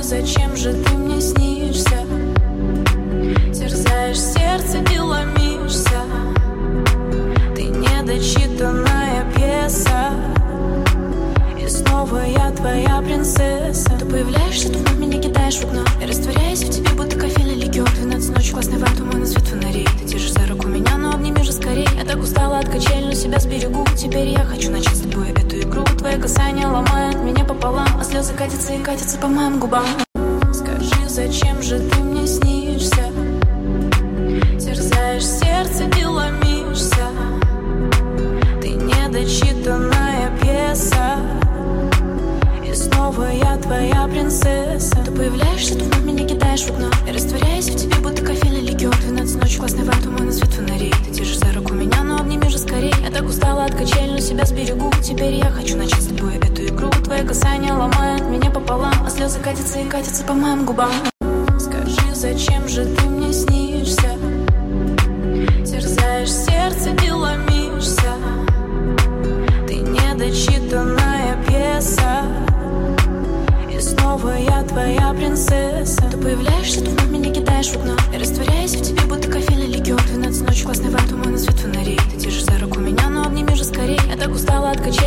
зачем же ты мне снишься? Терзаешь сердце и ломишься. Ты недочитанная пьеса. И снова я твоя принцесса. Ты появляешься, то вновь меня кидаешь в окно. Я растворяюсь в тебе, будто кофейный ликер. 12 ночи, классный вайб, туманный свет фонарей. Ты держишь за руку меня, но обними же скорей. Я так устала от качель, но себя сберегу. Теперь я хочу начать с тобой эту игру. Твои касания ломают меня пополам, а слезы катятся и катятся по моим губам. Скажи, зачем же ты мне снишься? Терзаешь сердце и ломишься. Ты недочитанная пьеса. И снова я твоя принцесса. Ты появляешься, то вновь меня кидаешь в окно. Я растворяюсь в тебе, будто кофейный ликер. 12 ночи, классный вайб, туманный свет фонарей. Ты держишь за руку меня, но обними же скорей. Я так устала от качель, но себя сберегу. Теперь я хочу начать с тобой эту игру. Твои касания ломают меня пополам, а слезы катятся и катятся по моим губам. Скажи, зачем же ты мне снишься? Терзаешь сердце и ломишься. Ты недочитанная пьеса. И снова я твоя принцесса. Ты появляешься, то вновь меня кидаешь в окно. Я растворяюсь в тебе,